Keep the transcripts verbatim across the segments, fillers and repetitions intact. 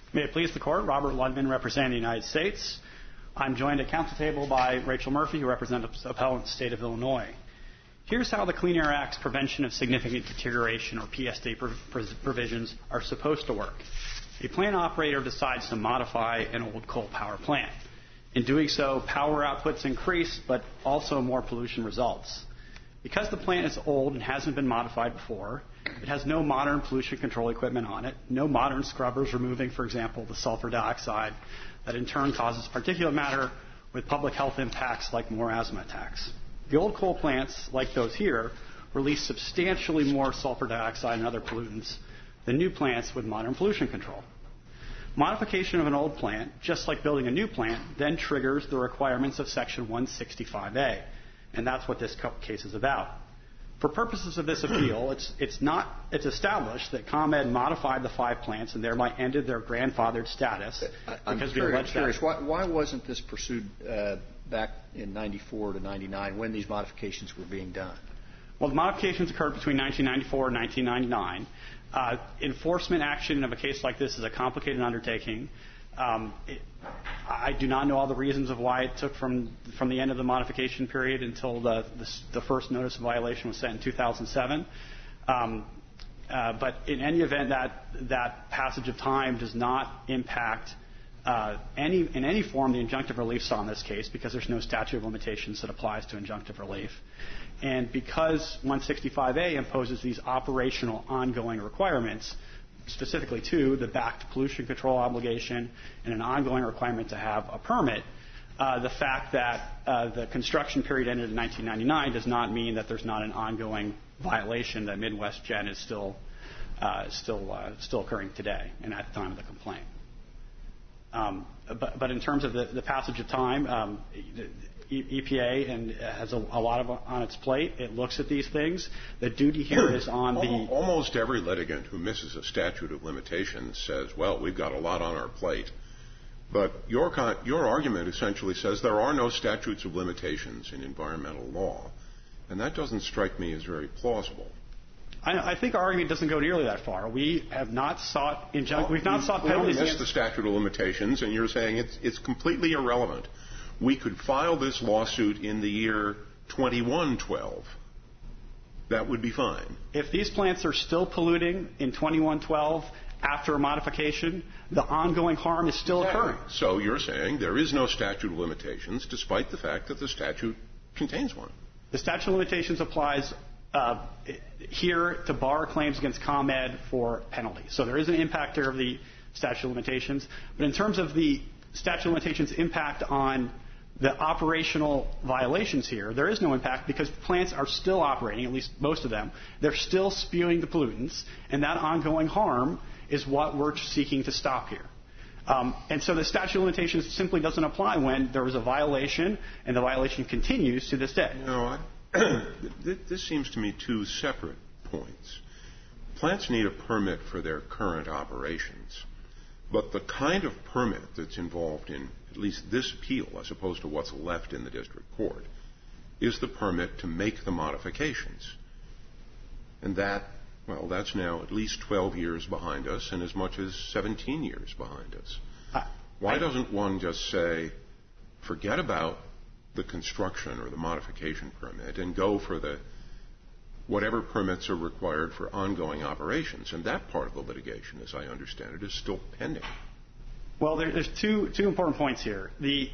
May it please the Court, Robert Lundman representing the United States. I'm joined at council table by Rachel Murphy, who represents the appellant state of Illinois. Here's how the Clean Air Act's Prevention of Significant Deterioration, or P S D provisions, are supposed to work. A plant operator decides to modify an old coal power plant. In doing so, power outputs increase, but also more pollution results. Because the plant is old and hasn't been modified before, it has no modern pollution control equipment on it, no modern scrubbers removing, for example, the sulfur dioxide that in turn causes particulate matter with public health impacts like more asthma attacks. The old coal plants, like those here, release substantially more sulfur dioxide and other pollutants than new plants with modern pollution control. Modification of an old plant, just like building a new plant, then triggers the requirements of Section one sixty-five A, and that's what this case is about. For purposes of this appeal, it's, it's, not, it's established that ComEd modified the five plants and thereby ended their grandfathered status. I'm because curious, we curious why, why wasn't this pursued uh, back in ninety-four to ninety-nine when these modifications were being done? Well, the modifications occurred between nineteen ninety-four and nineteen ninety-nine. Uh, enforcement action of a case like this is a complicated undertaking. Um, it, I do not know all the reasons of why it took from from the end of the modification period until the the, the first notice of violation was sent in two thousand seven. Um, uh, but in any event, that that passage of time does not impact uh, any in any form the injunctive relief sought in this case, because there's no statute of limitations that applies to injunctive relief. And because one sixty-five A imposes these operational ongoing requirements, specifically to the backed pollution control obligation and an ongoing requirement to have a permit, uh, the fact that uh, the construction period ended in nineteen ninety-nine does not mean that there's not an ongoing violation that Midwest Gen is still uh, still uh, still occurring today and at the time of the complaint. Um, but, but in terms of the, the passage of time, um, E P A and has a, a lot of on its plate. It looks at these things. The duty here is on the... Almost every litigant who misses a statute of limitations says, well, we've got a lot on our plate. But your, con- your argument essentially says there are no statutes of limitations in environmental law. And that doesn't strike me as very plausible. I, I think our argument doesn't go nearly that far. We have not sought injunct. Well, we've not sought penalties We missed against... the statute of limitations, and you're saying it's, it's completely irrelevant. We could file this lawsuit in the year twenty-one twelve. That would be fine. If these plants are still polluting in twenty-one twelve after a modification, the ongoing harm is still exactly. occurring. So you're saying there is no statute of limitations, despite the fact that the statute contains one. The statute of limitations applies uh, here to bar claims against ComEd for penalty. So there is an impact there of the statute of limitations. But in terms of the statute of limitations impact on the operational violations here, there is no impact because plants are still operating, at least most of them. They're still spewing the pollutants, and that ongoing harm is what we're seeking to stop here. Um, and so the statute of limitations simply doesn't apply when there is a violation, and the violation continues to this day. No, I, this seems to me two separate points. Plants need a permit for their current operations. But the kind of permit that's involved in at least this appeal, as opposed to what's left in the district court, is the permit to make the modifications. And that, well, that's now at least twelve years behind us and as much as seventeen years behind us. Uh, Why I, doesn't one just say, forget about the construction or the modification permit and go for the whatever permits are required for ongoing operations? And that part of the litigation, as I understand it, is still pending. Well, there, there's two, two important points here. The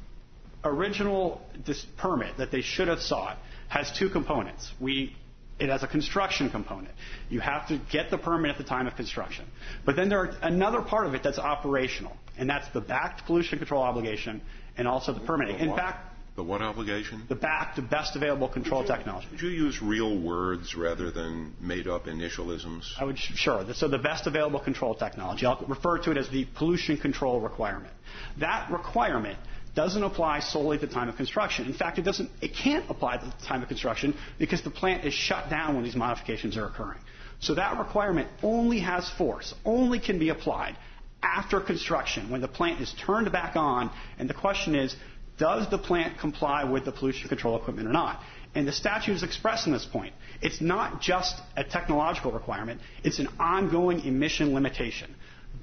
original this permit that they should have sought has two components. We, it has a construction component. You have to get the permit at the time of construction. But then there's another part of it that's operational, and that's the backed pollution control obligation and also the permitting. In fact, the what obligation? The back to best available control would you, technology. Would you use real words rather than made-up initialisms? I would, sure. So the best available control technology. I'll refer to it as the pollution control requirement. That requirement doesn't apply solely at the time of construction. In fact, it doesn't. It can't apply at the time of construction because the plant is shut down when these modifications are occurring. So that requirement only has force, only can be applied after construction when the plant is turned back on, and the question is, does the plant comply with the pollution control equipment or not? And the statute is expressing this point. It's not just a technological requirement. It's an ongoing emission limitation.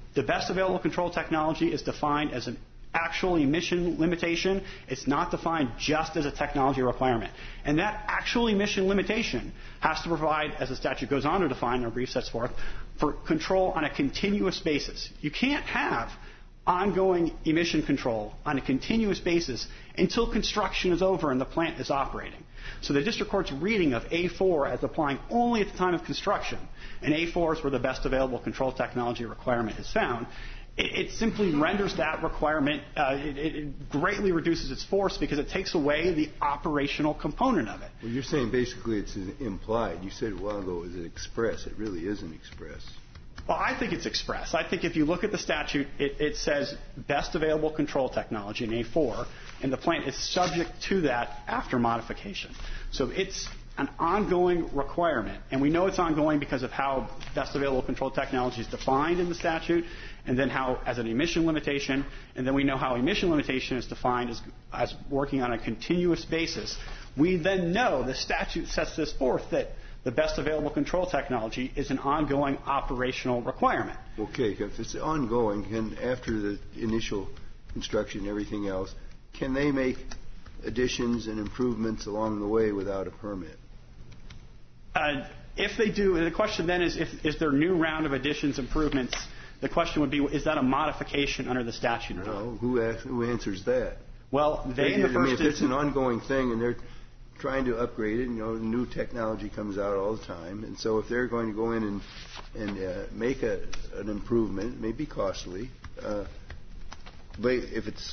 The best available control technology is defined as an actual emission limitation. It's not defined just as a technology requirement. And that actual emission limitation has to provide, as the statute goes on to define, our brief sets forth, for control on a continuous basis. You can't have ongoing emission control on a continuous basis until construction is over and the plant is operating. So the district court's reading of A four as applying only at the time of construction, and A four is where the best available control technology requirement is found, it, it simply renders that requirement, uh, it, it greatly reduces its force because it takes away the operational component of it. Well, you're saying basically it's implied. You said a while ago it was express. It really isn't express. Well, I think it's express. I think if you look at the statute, it, it says best available control technology in A four, and the plant is subject to that after modification. So it's an ongoing requirement, and we know it's ongoing because of how best available control technology is defined in the statute, and then how as an emission limitation, and then we know how emission limitation is defined as, as working on a continuous basis. We then know the statute sets this forth that the best available control technology is an ongoing operational requirement. Okay, if it's ongoing, and after the initial construction and everything else, can they make additions and improvements along the way without a permit? Uh, if they do, the question then is, if, is there a new round of additions, improvements? The question would be, is that a modification under the statute or not? No, who, asks, who answers that? Well, they in the first I mean, if it's an instance, ongoing thing and they're trying to upgrade it, you know, new technology comes out all the time, and so if they're going to go in and and uh, make a, an improvement, it may be costly, uh, but if it's,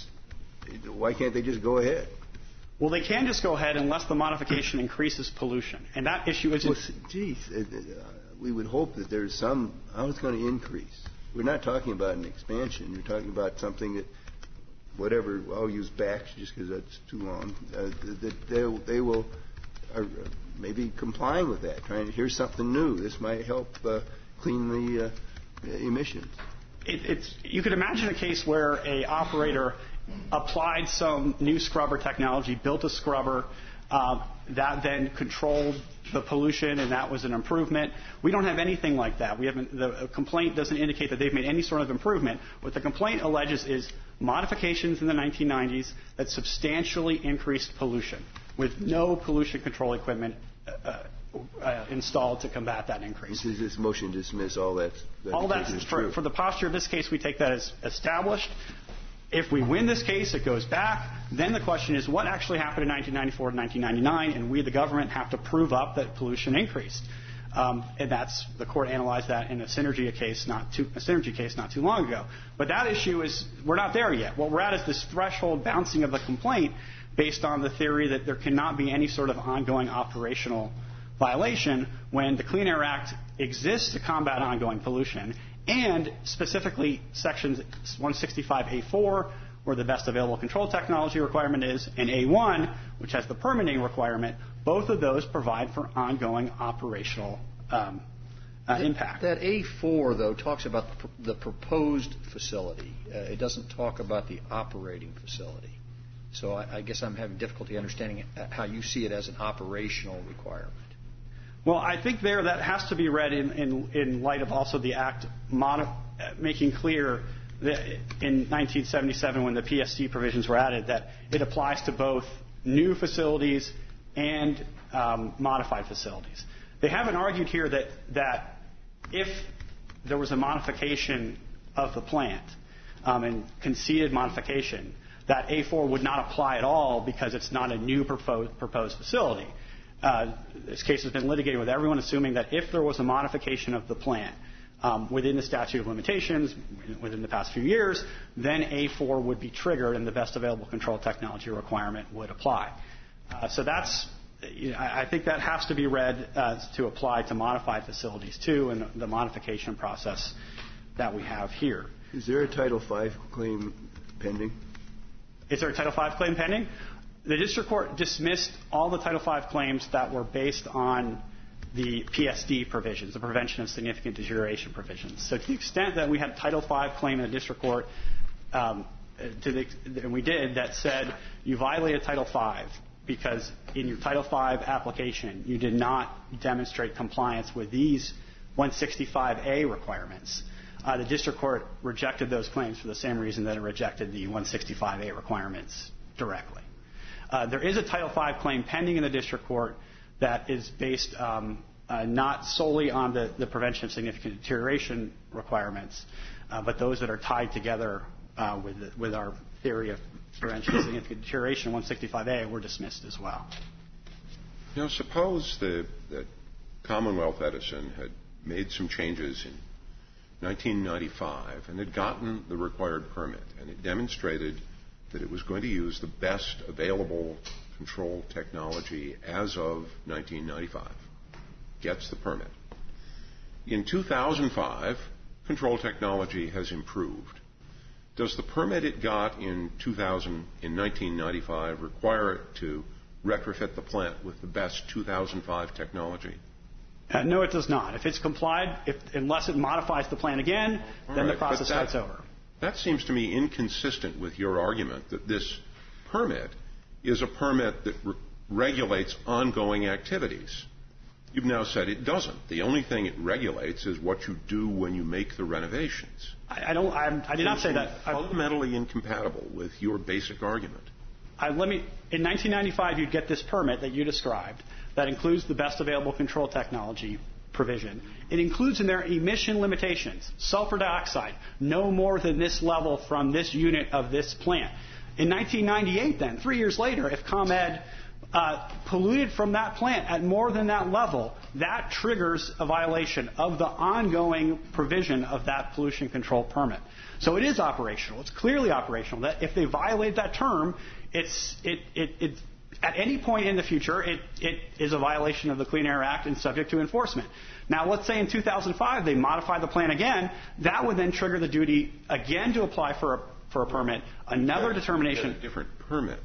why can't they just go ahead? well, they can just go ahead unless the modification increases pollution, and that issue isn't. Well, geez, uh, we would hope that there's some. How it's going to increase? We're not talking about an expansion. We're talking about something that, whatever, I'll use backs just because that's too long, uh, that they, they will are maybe complying with that, trying to, here's something new. This might help uh, clean the uh, emissions. It, it's, you could imagine a case where a operator applied some new scrubber technology, built a scrubber, uh, that then controlled the pollution, and that was an improvement. We don't have anything like that. We haven't. The complaint doesn't indicate that they've made any sort of improvement. What the complaint alleges is modifications in the nineteen nineties that substantially increased pollution, with no pollution control equipment uh, uh, installed to combat that increase. This is this motion to dismiss all that. that all that's is for, true. for the posture of this case, we take that as established. If we win this case, it goes back. Then the question is, what actually happened in nineteen ninety-four to nineteen ninety-nine? And we, the government, have to prove up that pollution increased. Um, and that's the court analyzed that in a synergy case, not too, a synergy case not too long ago. But that issue is we're not there yet. What we're at is this threshold bouncing of the complaint based on the theory that there cannot be any sort of ongoing operational violation when the Clean Air Act exists to combat ongoing pollution. And specifically, Sections one sixty-five A four, where the best available control technology requirement is, and A one, which has the permitting requirement, both of those provide for ongoing operational um, uh, impact. That A four, though, talks about the proposed facility. Uh, it doesn't talk about the operating facility. So I, I guess I'm having difficulty understanding how you see it as an operational requirement. Well, I think there that has to be read in, in, in light of also the Act mod- making clear that in nineteen seventy-seven, when the P S C provisions were added, that it applies to both new facilities and um, modified facilities. They haven't argued here that, that if there was a modification of the plant um, and conceded modification, that A four would not apply at all because it's not a new proposed, proposed facility. Uh, this case has been litigated with everyone assuming that if there was a modification of the plant um, within the statute of limitations within the past few years, then A four would be triggered and the best available control technology requirement would apply. Uh, so that's, you know, I think that has to be read uh, to apply to modified facilities too, and the modification process that we have here. Is there a Title five claim pending? Is there a Title five claim pending? The district court dismissed all the Title five claims that were based on the P S D provisions, the Prevention of Significant Deterioration provisions. So to the extent that we had Title five claim in the district court, um, to the, and we did, that said you violated Title five because in your Title five application you did not demonstrate compliance with these one sixty-five A requirements, Uh, the district court rejected those claims for the same reason that it rejected the one sixty-five A requirements directly. Uh, there is a Title five claim pending in the district court that is based um, uh, not solely on the, the prevention of significant deterioration requirements, uh, but those that are tied together uh, with, the, with our theory of prevention of significant deterioration, one sixty-five A, were dismissed as well. You know, suppose the, that Commonwealth Edison had made some changes in nineteen ninety-five and had gotten the required permit, and it demonstrated that it was going to use the best available control technology as of nineteen ninety-five. Gets the permit. In two thousand five, control technology has improved. Does the permit it got in two thousand, in nineteen ninety-five require it to retrofit the plant with the best two thousand five technology? Uh, no, it does not. If it's complied, if, unless it modifies the plan again, All then right, the process that, starts over. That seems to me inconsistent with your argument that this permit is a permit that re- regulates ongoing activities. You've now said it doesn't. The only thing it regulates is what you do when you make the renovations. I, I don't. I, I did not say that. Fundamentally incompatible with your basic argument. I, let me. In nineteen ninety-five, you'd get this permit that you described that includes the best available control technology provision. It includes in there emission limitations, sulfur dioxide, no more than this level from this unit of this plant. In nineteen ninety-eight, then, three years later, if ComEd uh, polluted from that plant at more than that level, that triggers a violation of the ongoing provision of that pollution control permit. So it is operational. It's clearly operational. That if they violate that term, it's it it it. At any point in the future, it, it is a violation of the Clean Air Act and subject to enforcement. Now, let's say in two thousand five they modify the plan again. That would then trigger the duty again to apply for a, for a permit, another determination. Get a different permit.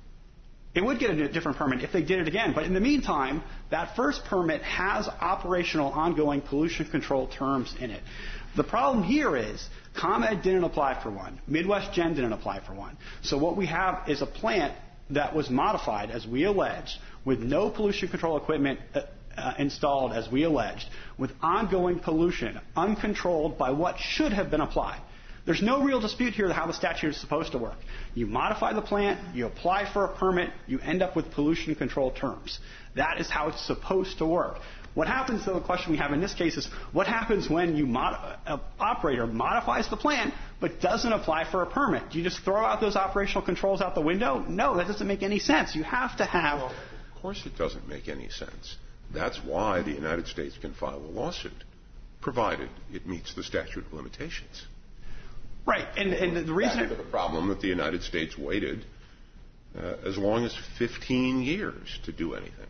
It would get a different permit if they did it again. But in the meantime, that first permit has operational ongoing pollution control terms in it. The problem here is ComEd didn't apply for one. Midwest Gen didn't apply for one. So what we have is a plant that was modified, as we alleged, with no pollution control equipment uh, uh, installed, as we alleged, with ongoing pollution, uncontrolled by what should have been applied. There's no real dispute here how the statute is supposed to work. You modify the plant, you apply for a permit, you end up with pollution control terms. That is how it's supposed to work. What happens, though, the question we have in this case is, what happens when you mod- an operator modifies the plant but doesn't apply for a permit? Do you just throw out those operational controls out the window? No, that doesn't make any sense. You have to have... Well, of course it doesn't make any sense. That's why the United States can file a lawsuit, provided it meets the statute of limitations. Right, and, and the reason... Back to the problem that the United States waited uh, as long as fifteen years to do anything.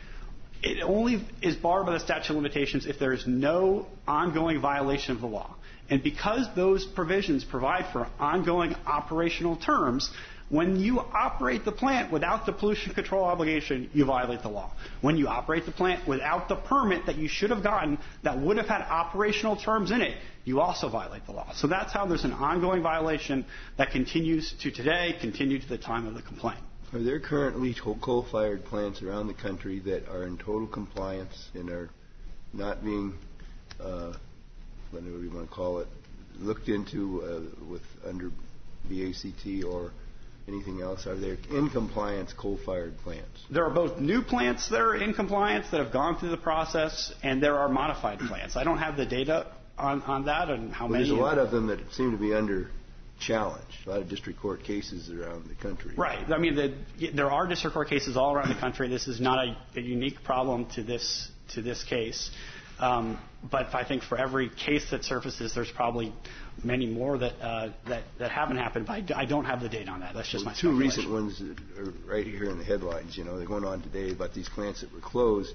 It only is barred by the statute of limitations if there is no ongoing violation of the law. And because those provisions provide for ongoing operational terms, when you operate the plant without the pollution control obligation, you violate the law. When you operate the plant without the permit that you should have gotten that would have had operational terms in it, you also violate the law. So that's how there's an ongoing violation that continues to today, continued to the time of the complaint. Are there currently coal-fired plants around the country that are in total compliance and are not being, uh, whatever you want to call it, looked into uh, with under the A C T or anything else? Are there in compliance coal-fired plants? There are both new plants that are in compliance that have gone through the process, and there are modified plants. I don't have the data on, on that and how well, many. There's a lot of them that seem to be under challenge. A lot of district court cases around the country. Right. I mean, the, there are district court cases all around the country. This is not a, a unique problem to this to this case. Um, but I think for every case that surfaces, there's probably many more that uh, that, that haven't happened. But I, I don't have the data on that. That's just well, my two speculation. recent ones that are right here in the headlines. You know, they're going on today about these plants that were closed.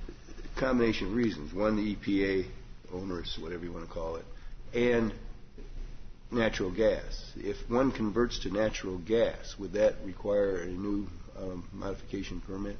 A combination of reasons. One, the E P A, onerous, whatever you want to call it, and natural gas. If one converts to natural gas, would that require a new um, modification permit?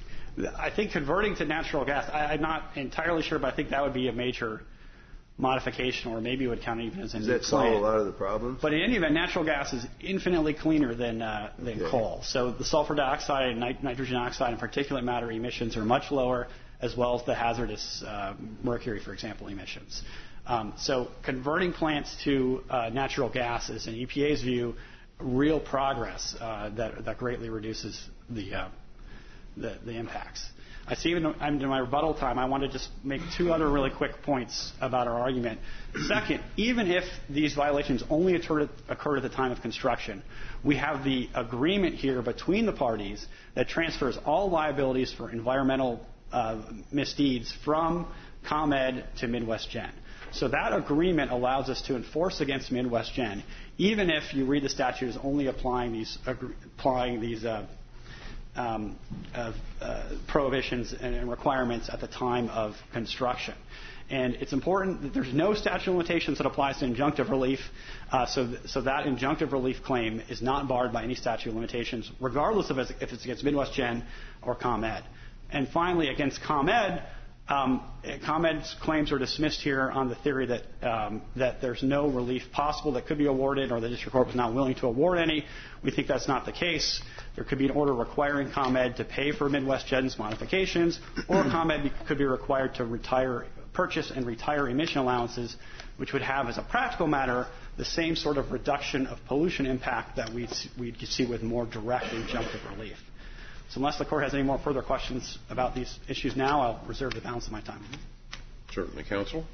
I think converting to natural gas, I, I'm not entirely sure, but I think that would be a major modification, or maybe it would count even as a Does new that solve plant. a lot of the problems? But in any event, natural gas is infinitely cleaner than uh, than okay. coal. So the sulfur dioxide, and nit- nitrogen oxide, and particulate matter emissions are much lower, as well as the hazardous uh, mercury, for example, emissions. Um, so converting plants to uh, natural gas is, in E P A's view, real progress uh, that, that greatly reduces the, uh, the, the impacts. I see even I'm in my rebuttal time. I want to just make two other really quick points about our argument. Second, even if these violations only occurred at the time of construction, we have the agreement here between the parties that transfers all liabilities for environmental uh, misdeeds from ComEd to Midwest Gen. So that agreement allows us to enforce against Midwest Gen, even if you read the statute as only applying these applying these. Uh, Um, of uh, prohibitions and requirements at the time of construction. And it's important that there's no statute of limitations that applies to injunctive relief, uh, so, th- so that injunctive relief claim is not barred by any statute of limitations, regardless of if it's against Midwest Gen or ComEd. And finally, against ComEd, um, ComEd's claims are dismissed here on the theory that, um, that there's no relief possible that could be awarded, or the district court was not willing to award any. We think that's not the case. There could be an order requiring ComEd to pay for Midwest Gen's modifications, or ComEd could be required to retire, purchase and retire emission allowances, which would have, as a practical matter, the same sort of reduction of pollution impact that we'd, we'd see with more direct injunctive relief. So unless the Court has any more further questions about these issues now, I'll reserve the balance of my time. Certainly, Counsel.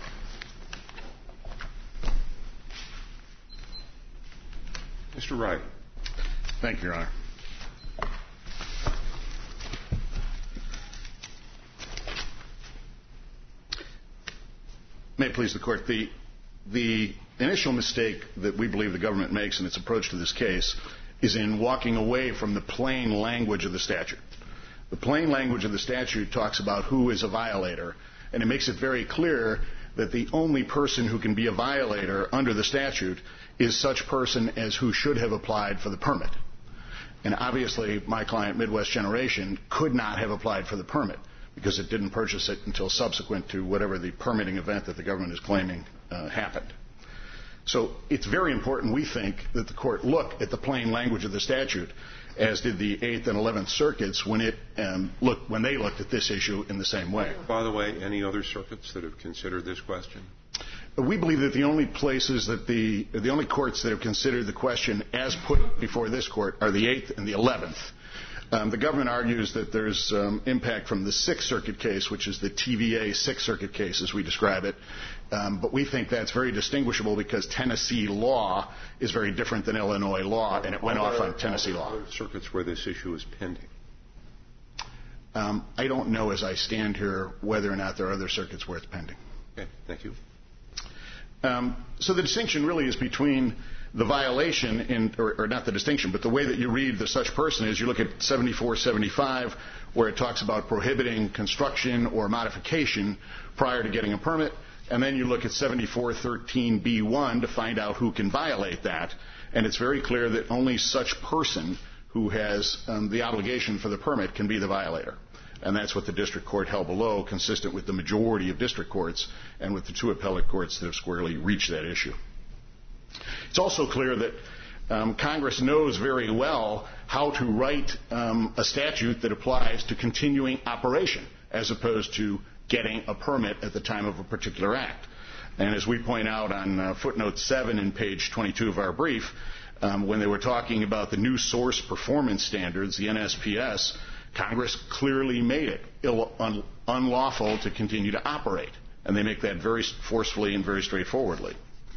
Mister Wright. Thank you, Your Honor. May it please the Court, the, the initial mistake that we believe the government makes in its approach to this case is in walking away from the plain language of the statute. The plain language of the statute talks about who is a violator, and it makes it very clear that the only person who can be a violator under the statute is such person as who should have applied for the permit. And obviously, my client, Midwest Generation, could not have applied for the permit because it didn't purchase it until subsequent to whatever the permitting event that the government is claiming uh, happened. So it's very important, we think, that the Court look at the plain language of the statute, as did the Eighth and Eleventh Circuits when it um, looked when they looked at this issue in the same way. By the way, any other circuits that have considered this question? We believe that the only places that the the only courts that have considered the question as put before this Court are the Eighth and the Eleventh. Um, the government argues that there's um, impact from the Sixth Circuit case, which is the T V A Sixth Circuit case, as we describe it. Um, but we think that's very distinguishable because Tennessee law is very different than Illinois law, and it went off on Tennessee law. Other circuits where this issue is pending? Um, I don't know as I stand here whether or not there are other circuits where it's pending. Okay, thank you. Um, so the distinction really is between the violation, in, or, or not the distinction, but the way that you read the such person is you look at seventy-four seventy-five, where it talks about prohibiting construction or modification prior to getting a permit, and then you look at seventy-four thirteen B one to find out who can violate that, and it's very clear that only such person who has um, the obligation for the permit can be the violator. And that's what the district court held below, consistent with the majority of district courts and with the two appellate courts that have squarely reached that issue. It's also clear that um, Congress knows very well how to write um, a statute that applies to continuing operation as opposed to getting a permit at the time of a particular act. And as we point out on uh, footnote seven in page twenty-two of our brief, um, when they were talking about the new source performance standards, the N S P S, Congress clearly made it ill, un, unlawful to continue to operate. And they make that very forcefully and very straightforwardly.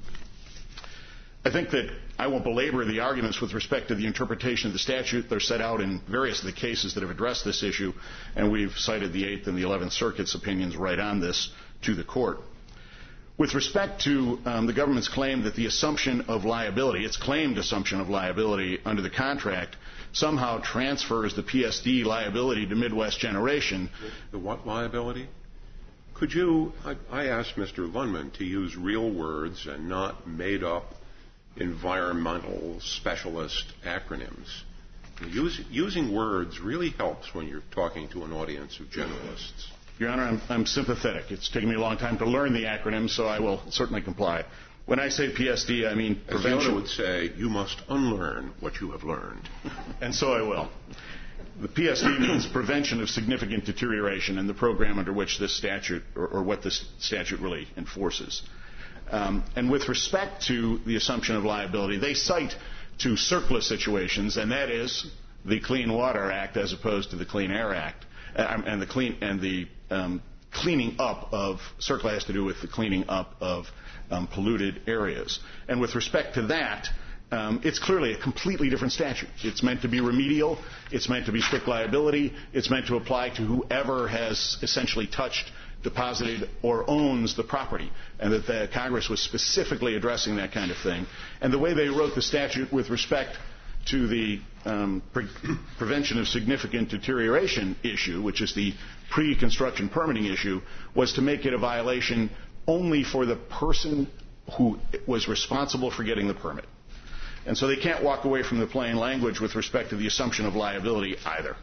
I think that I won't belabor the arguments with respect to the interpretation of the statute. They're set out in various of the cases that have addressed this issue, and we've cited the Eighth and the Eleventh Circuit's opinions right on this to the Court. With respect to um, the government's claim that the assumption of liability, its claimed assumption of liability under the contract, somehow transfers the P S D liability to Midwest Generation. The what liability? Could you, I, I asked Mister Lundman to use real words and not made up environmental specialist acronyms. Use, using words really helps when you're talking to an audience of generalists. Your Honor, I'm, I'm sympathetic. It's taken me a long time to learn the acronym, so I will certainly comply. When I say P S D, I mean prevention. As Yoda would say, you must unlearn what you have learned. And so I will. the P S D means prevention of significant deterioration, and the program under which this statute, or, or what this statute really enforces. Um, and with respect to the assumption of liability, they cite two CERCLA situations, and that is the Clean Water Act as opposed to the Clean Air Act, uh, and the clean and the um, cleaning up of CERCLA has to do with the cleaning up of um, polluted areas. And with respect to that, um, it's clearly a completely different statute. It's meant to be remedial. It's meant to be strict liability. It's meant to apply to whoever has essentially touched, deposited, or owns the property, and that the Congress was specifically addressing that kind of thing. And the way they wrote the statute with respect to the um, pre- prevention of significant deterioration issue, which is the pre-construction permitting issue, was to make it a violation only for the person who was responsible for getting the permit. And so they can't walk away from the plain language with respect to the assumption of liability either.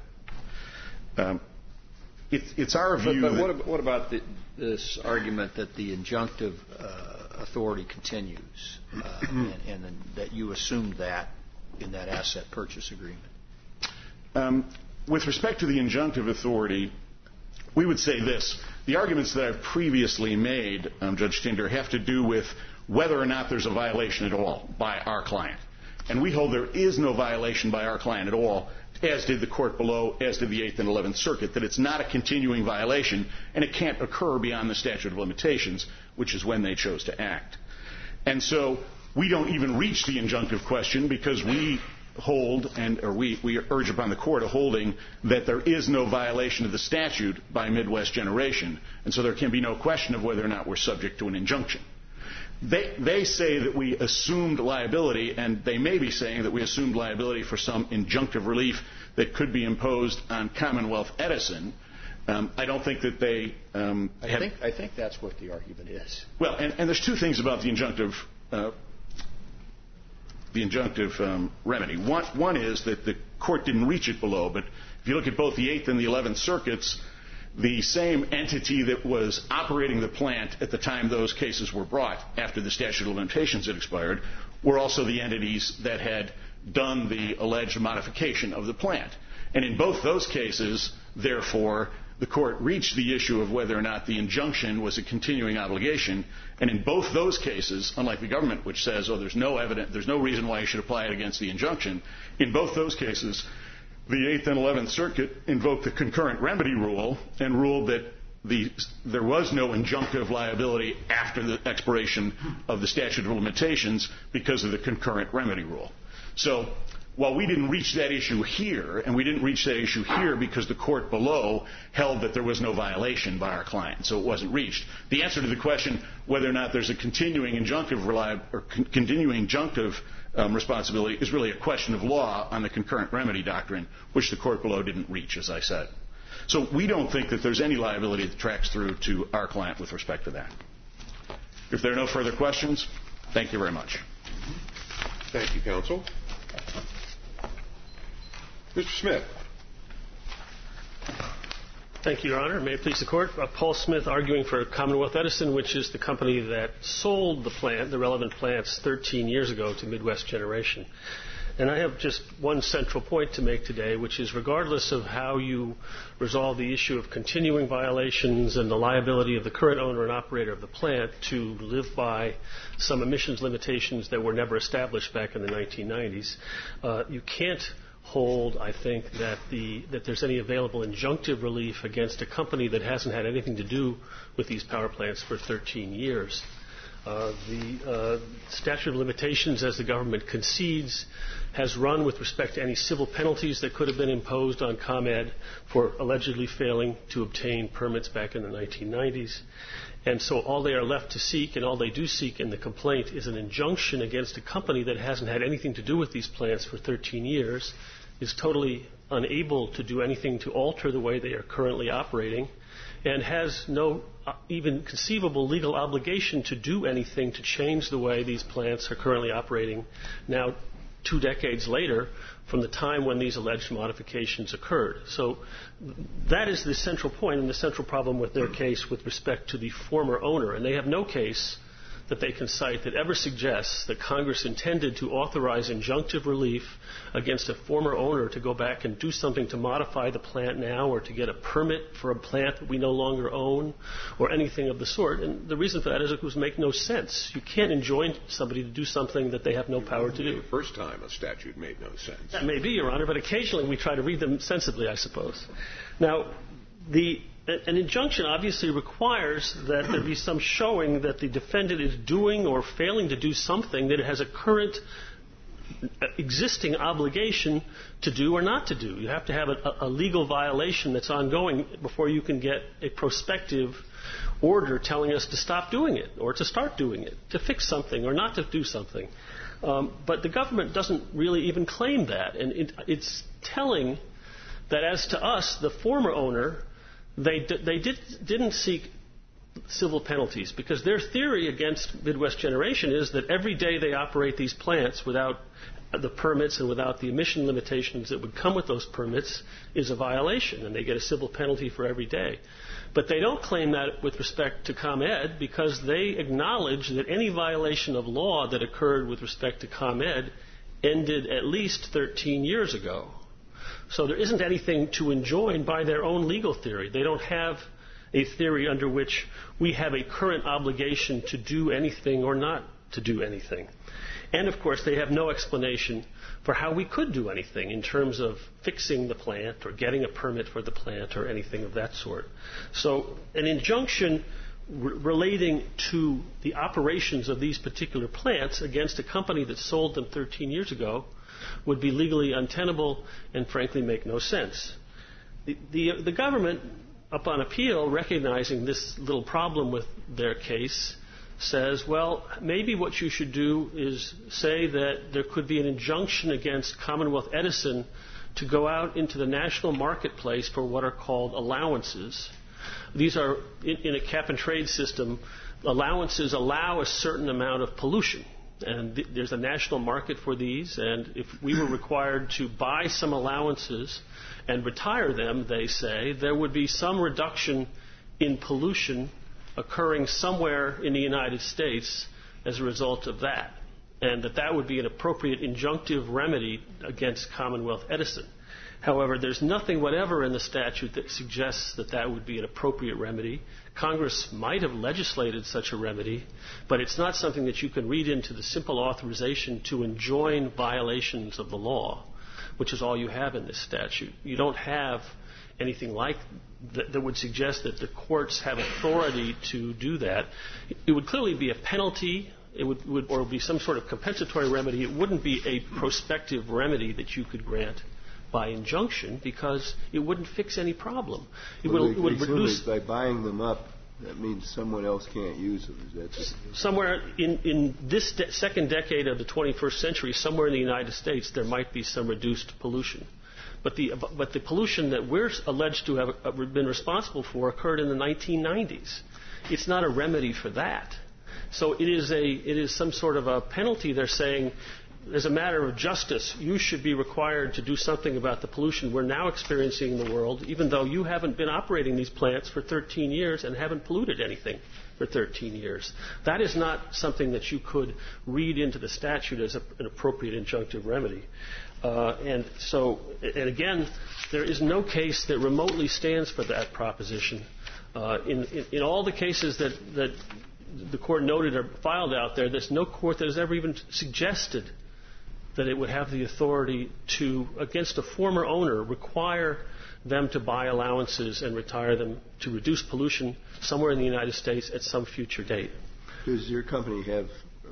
Um, it, it's our view but, but that... What about, what about the, this argument that the injunctive uh, authority continues, uh, and, and then that you assumed that in that asset purchase agreement? Um, with respect to the injunctive authority, we would say this. The arguments that I've previously made, um, Judge Tinder, have to do with whether or not there's a violation at all by our client. And we hold there is no violation by our client at all, as did the court below, as did the eighth and eleventh Circuit, that it's not a continuing violation, and it can't occur beyond the statute of limitations, which is when they chose to act. And so we don't even reach the injunctive question because we hold, and or we, we urge upon the court a holding that there is no violation of the statute by Midwest Generation, and so there can be no question of whether or not we're subject to an injunction. They, they say that we assumed liability, and they may be saying that we assumed liability for some injunctive relief that could be imposed on Commonwealth Edison. Um, I don't think that they um, I have, think I think that's what the argument is. Well, and, and there's two things about the injunctive uh, the injunctive um, remedy. One, one is that the court didn't reach it below, but if you look at both the eighth and the eleventh Circuits, the same entity that was operating the plant at the time those cases were brought after the statute of limitations had expired were also the entities that had done the alleged modification of the plant. And in both those cases, therefore, the court reached the issue of whether or not the injunction was a continuing obligation. And in both those cases, unlike the government, which says, oh, there's no evidence, there's no reason why you should apply it against the injunction, in both those cases, the eighth and eleventh Circuit invoked the concurrent remedy rule and ruled that the, there was no injunctive liability after the expiration of the statute of limitations because of the concurrent remedy rule. So while we didn't reach that issue here, and we didn't reach that issue here because the court below held that there was no violation by our client, so it wasn't reached, the answer to the question whether or not there's a continuing injunctive reliab- or con- continuing injunctive um, responsibility is really a question of law on the concurrent remedy doctrine, which the court below didn't reach, as I said. So we don't think that there's any liability that tracks through to our client with respect to that. If there are no further questions, thank you very much. Thank you, counsel. Mister Smith. Thank you, Your Honor. May it please the Court. Uh, Paul Smith arguing for Commonwealth Edison, which is the company that sold the plant, the relevant plants, thirteen years ago to Midwest Generation. And I have just one central point to make today, which is regardless of how you resolve the issue of continuing violations and the liability of the current owner and operator of the plant to live by some emissions limitations that were never established back in the nineteen nineties, uh, you can't hold, I think, that the that there's any available injunctive relief against a company that hasn't had anything to do with these power plants for thirteen years. Uh, the uh, statute of limitations, as the government concedes, has run with respect to any civil penalties that could have been imposed on ComEd for allegedly failing to obtain permits back in the nineteen nineties. And so all they are left to seek, and all they do seek in the complaint, is an injunction against a company that hasn't had anything to do with these plants for thirteen years, is totally unable to do anything to alter the way they are currently operating, and has no uh, even conceivable legal obligation to do anything to change the way these plants are currently operating now two decades later from the time when these alleged modifications occurred. So that is the central point and the central problem with their case with respect to the former owner. And they have no case that they can cite that ever suggests that Congress intended to authorize injunctive relief against a former owner to go back and do something to modify the plant now or to get a permit for a plant that we no longer own or anything of the sort. And the reason for that is it would make no sense. You can't enjoin somebody to do something that they have no power to do. The first time a statute made no sense. That may be, Your Honor, but occasionally we try to read them sensibly, I suppose. Now, the an injunction obviously requires that there be some showing that the defendant is doing or failing to do something that it has a current existing obligation to do or not to do. You have to have a, a legal violation that's ongoing before you can get a prospective order telling us to stop doing it or to start doing it, to fix something or not to do something. Um, but the government doesn't really even claim that. And it, it's telling that as to us, the former owner, They, d- they did, didn't seek civil penalties because their theory against Midwest Generation is that every day they operate these plants without the permits and without the emission limitations that would come with those permits is a violation, and they get a civil penalty for every day. But they don't claim that with respect to ComEd because they acknowledge that any violation of law that occurred with respect to ComEd ended at least thirteen years ago. So there isn't anything to enjoin by their own legal theory. They don't have a theory under which we have a current obligation to do anything or not to do anything. And, of course, they have no explanation for how we could do anything in terms of fixing the plant or getting a permit for the plant or anything of that sort. So an injunction r- relating to the operations of these particular plants against a company that sold them thirteen years ago would be legally untenable and, frankly, make no sense. The, the, the government, upon appeal, recognizing this little problem with their case, says, well, maybe what you should do is say that there could be an injunction against Commonwealth Edison to go out into the national marketplace for what are called allowances. These are, in, in a cap-and-trade system, allowances allow a certain amount of pollution. And th- there's a national market for these, and if we were required to buy some allowances and retire them, they say, there would be some reduction in pollution occurring somewhere in the United States as a result of that, and that that would be an appropriate injunctive remedy against Commonwealth Edison. However, there's nothing whatever in the statute that suggests that that would be an appropriate remedy. Congress might have legislated such a remedy, but it's not something that you can read into the simple authorization to enjoin violations of the law, which is all you have in this statute. You don't have anything like that that would suggest that the courts have authority to do that. It would clearly be a penalty. It would, would or be some sort of compensatory remedy. It wouldn't be a prospective remedy that you could grant by injunction because it wouldn't fix any problem. It well, would, they, would they reduce by buying them up. That means someone else can't use them. Is that the, somewhere in, in this de- second decade of the twenty-first century, somewhere in the United States, there might be some reduced pollution. But the but the pollution that we're alleged to have been responsible for occurred in the nineteen nineties. It's not a remedy for that. So it is a it is some sort of a penalty. They're saying, as a matter of justice, you should be required to do something about the pollution we're now experiencing in the world, even though you haven't been operating these plants for thirteen years and haven't polluted anything for thirteen years. That is not something that you could read into the statute as a, an appropriate injunctive remedy. Uh, and so, and again, there is no case that remotely stands for that proposition. Uh, in, in, in all the cases that, that the court noted are filed out there, there's no court that has ever even suggested that it would have the authority to, against a former owner, require them to buy allowances and retire them to reduce pollution somewhere in the United States at some future date. Does your company have,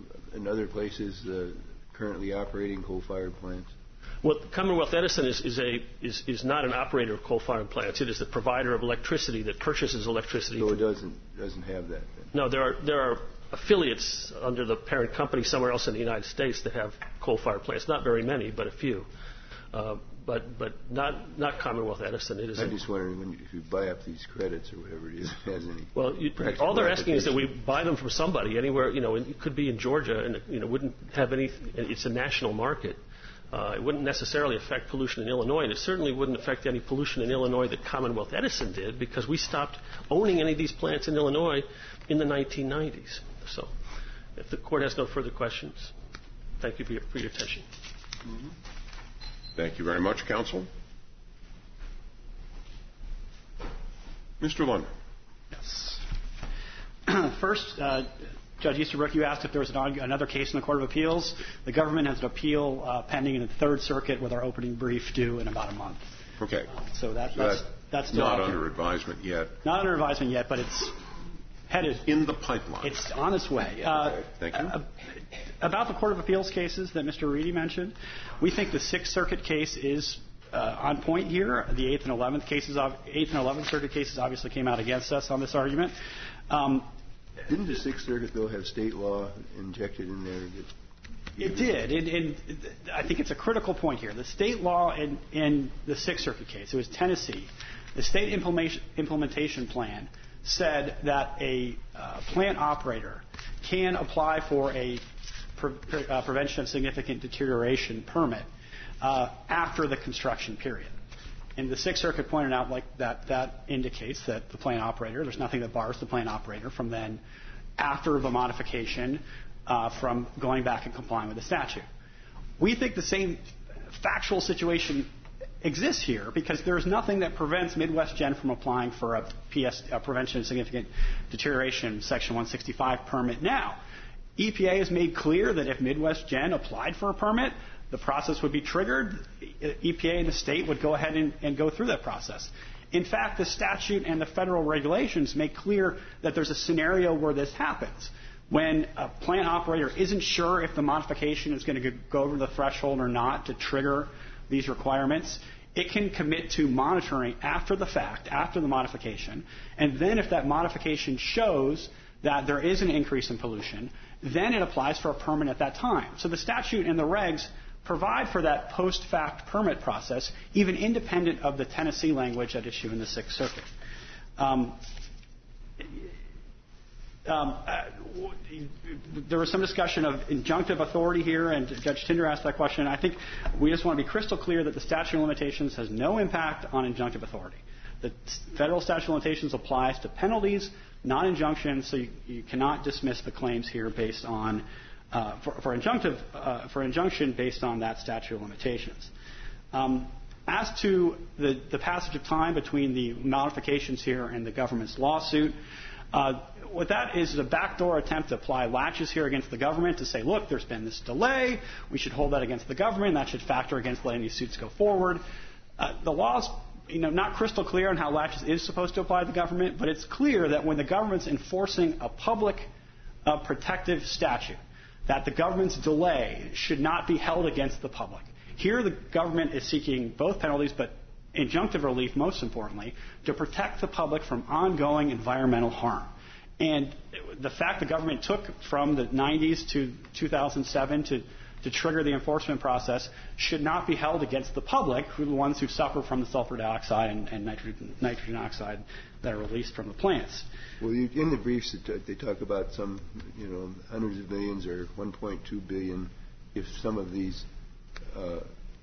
in other places, uh, currently operating coal-fired plants? Well, Commonwealth Edison is, is, a, is, is not an operator of coal-fired plants. It is the provider of electricity that purchases electricity. So it doesn't doesn't have that then? No, there are there are affiliates under the parent company somewhere else in the United States that have coal-fired plants. Not very many, but a few. Uh, but but not not Commonwealth Edison. It is. I'm just wondering when you, if you buy up these credits or whatever it is, if it has any. Well, you, all they're asking is that we buy them from somebody anywhere. You know, it could be in Georgia, and you know, wouldn't have any. It's a national market. Uh, it wouldn't necessarily affect pollution in Illinois, and it certainly wouldn't affect any pollution in Illinois that Commonwealth Edison did, because we stopped owning any of these plants in Illinois in the nineteen nineties. So, If the court has no further questions, thank you for your, for your attention. Mm-hmm. Thank you very much, counsel. Mister London. Yes. First, uh, Judge Easterbrook, you asked if there was an, another case in the Court of Appeals. The government has an appeal uh, pending in the Third Circuit with our opening brief due in about a month. Okay. Uh, so that, so that's, that's, that's still not out under there. advisement yet. Not under advisement yet, but it's headed. In the pipeline. It's on its way. Uh, okay. Thank you. Uh, about the Court of Appeals cases that Mister Reedy mentioned, we think the Sixth Circuit case is uh, on point here. The Eighth and Eleventh cases, Eighth and Eleventh Circuit cases, obviously came out against us on this argument. Um, Didn't the Sixth Circuit, though, have state law injected in there? That it did, and, and I think it's a critical point here. The state law in, in the Sixth Circuit case, it was Tennessee, the state implementation, implementation plan said that a uh, plant operator can apply for a pre- pre- uh, prevention of significant deterioration permit uh, after the construction period. And the Sixth Circuit pointed out like that that indicates that the plant operator, there's nothing that bars the plant operator from then, after the modification, uh, from going back and complying with the statute. We think the same factual situation exists here because there's nothing that prevents Midwest Gen from applying for a P S, a Prevention of Significant Deterioration Section one sixty-five permit now. E P A has made clear that if Midwest Gen applied for a permit, the process would be triggered. E P A and the state would go ahead and, and go through that process. In fact, the statute and the federal regulations make clear that there's a scenario where this happens. When a plant operator isn't sure if the modification is going to go over the threshold or not to trigger these requirements, it can commit to monitoring after the fact, after the modification, and then if that modification shows that there is an increase in pollution, then it applies for a permit at that time. So the statute and the regs provide for that post-fact permit process, even independent of the Tennessee language at issue in the Sixth Circuit. Um, um, uh, there was some discussion of injunctive authority here, and Judge Tinder asked that question. I think we just want to be crystal clear that the statute of limitations has no impact on injunctive authority. The federal statute of limitations applies to penalties, not injunctions, so you, you cannot dismiss the claims here based on Uh, for, for injunctive, uh, for injunction based on that statute of limitations. Um, as to the, the passage of time between the modifications here and the government's lawsuit, uh, what that is is a backdoor attempt to apply latches here against the government to say, look, there's been this delay, we should hold that against the government, that should factor against letting these suits go forward. Uh, the law's you know, not crystal clear on how latches is supposed to apply to the government, but it's clear that when the government's enforcing a public uh, protective statute, that the government's delay should not be held against the public. Here the government is seeking both penalties, but injunctive relief, most importantly, to protect the public from ongoing environmental harm. And the fact the government took from the nineties to two thousand seven to, to trigger the enforcement process should not be held against the public, who are the ones who suffer from the sulfur dioxide and, and nitrogen, nitrogen oxide that are released from the plants. Well, you, in the briefs, they talk about some, you know, hundreds of millions or one point two billion if some of these uh,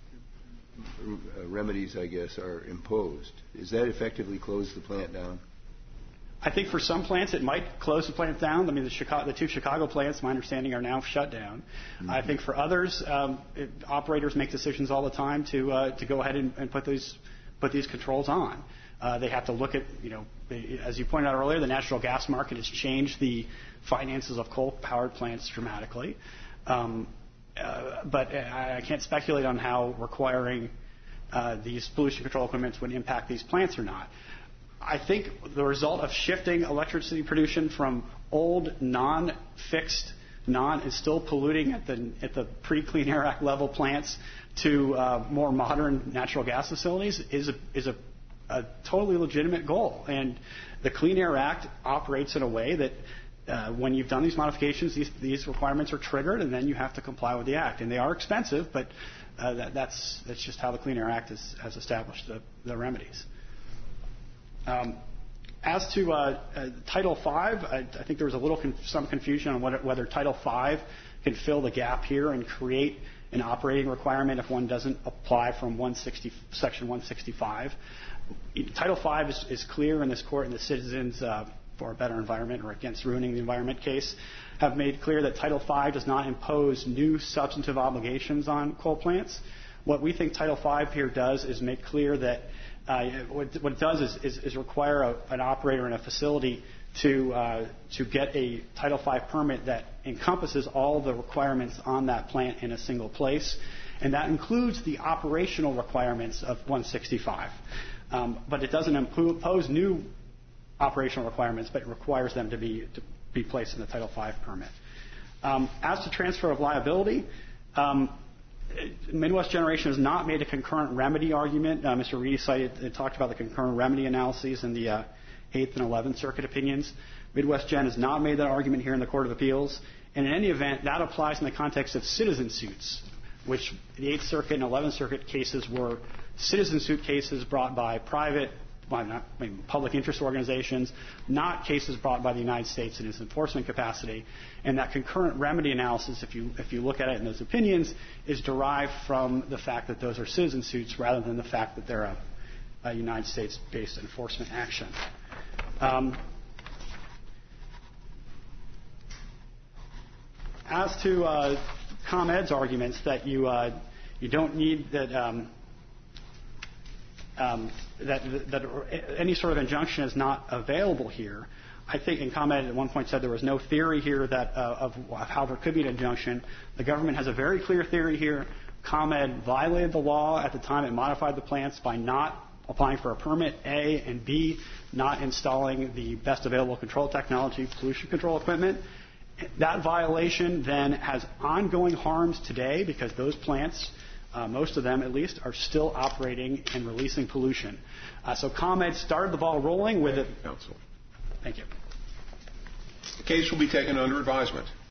remedies, I guess, are imposed. Is that effectively close the plant down? I think for some plants it might close the plant down. I mean, the, Chicago, the two Chicago plants, my understanding, are now shut down. Mm-hmm. I think for others, um, it, operators make decisions all the time to uh, to go ahead and, and put these put these controls on. Uh, they have to look at, you know, as you pointed out earlier, the natural gas market has changed the finances of coal-powered plants dramatically. Um, uh, but I, I can't speculate on how requiring uh, these pollution control equipment would impact these plants or not. I think the result of shifting electricity production from old, non-fixed, non and still polluting at the at the pre-Clean Air Act level plants to uh, more modern natural gas facilities is a, is a a totally legitimate goal. And the Clean Air Act operates in a way that uh, when you've done these modifications, these, these requirements are triggered, and then you have to comply with the Act. And they are expensive, but uh, that, that's, that's just how the Clean Air Act is, has established the, the remedies. Um, as to uh, uh, Title five, I, I think there was a little conf- some confusion on whether, whether Title five can fill the gap here and create an operating requirement if one doesn't apply from one sixty, Section one sixty-five. Title five is, is clear in this court in the Citizens uh, for a better environment or against ruining the environment case, have made clear that Title five does not impose new substantive obligations on coal plants. What we think Title five here does is make clear that uh, what, what it does is, is, is require a, an operator in a facility to uh, to get a Title five permit that encompasses all the requirements on that plant in a single place, and that includes the operational requirements of one sixty-five. Um, but it doesn't impose new operational requirements, but it requires them to be to be placed in the Title five permit. Um, as to transfer of liability, um, Midwest Generation has not made a concurrent remedy argument. Uh, Mister Reedy cited, talked about the concurrent remedy analyses in the uh, eighth and eleventh Circuit opinions. Midwest Gen has not made that argument here in the Court of Appeals. And in any event, that applies in the context of citizen suits, which the eighth Circuit and eleventh Circuit cases were citizen suit cases brought by private, well, not, I mean, public interest organizations, not cases brought by the United States in its enforcement capacity. And that concurrent remedy analysis, if you, if you look at it in those opinions, is derived from the fact that those are citizen suits rather than the fact that they're a, a United States-based enforcement action. Um, as to uh, ComEd's arguments that you uh, you don't need that um, um, that that any sort of injunction is not available here, I think in ComEd at one point said there was no theory here that uh, of, of how there could be an injunction. The government has a very clear theory here. ComEd violated the law at the time it modified the plants by not applying for a permit, A, and B, not installing the best available control technology, pollution control equipment. That violation then has ongoing harms today because those plants, uh, most of them at least, are still operating and releasing pollution. Uh, so ComEd started the ball rolling with it. Counsel. Thank you. The case will be taken under advisement.